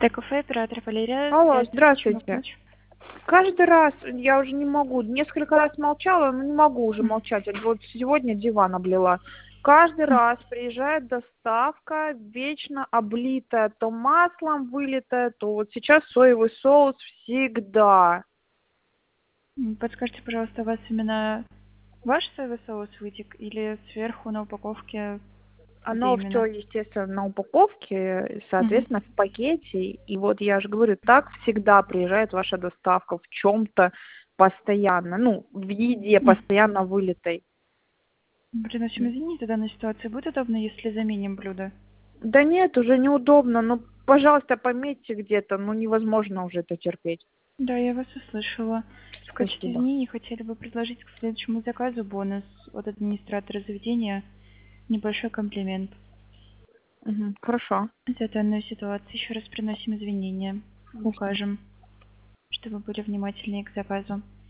Кафе, оператор Валерия. Алло, Здравствуйте, чем могу здравствуйте. помочь? Каждый раз я уже не могу, несколько раз молчала, но не могу уже молчать. Вот сегодня диван облила. Каждый раз приезжает доставка, вечно облитая, то маслом вылитая, то вот сейчас соевый соус всегда. Подскажите, пожалуйста, у вас именно ваш соевый соус вытек или сверху на упаковке, где Оно именно? все, естественно, на упаковке, Мгм. соответственно, в пакете. И вот я же говорю, так всегда приезжает ваша доставка в чем-то постоянно, ну, в еде постоянно вылитой. Приносим извинения за данную ситуацию. Будет удобно, если заменим блюдо? Да нет, уже неудобно. Ну, пожалуйста, пометьте где-то. Ну, невозможно уже это терпеть. Да, я вас услышала. В качестве Спасибо. извинений хотели бы предложить к следующему заказу бонус от администратора заведения. Небольшой комплимент. Мгм, хорошо. За данную ситуацию еще раз приносим извинения. Конечно. Укажем, чтобы были внимательнее к заказу.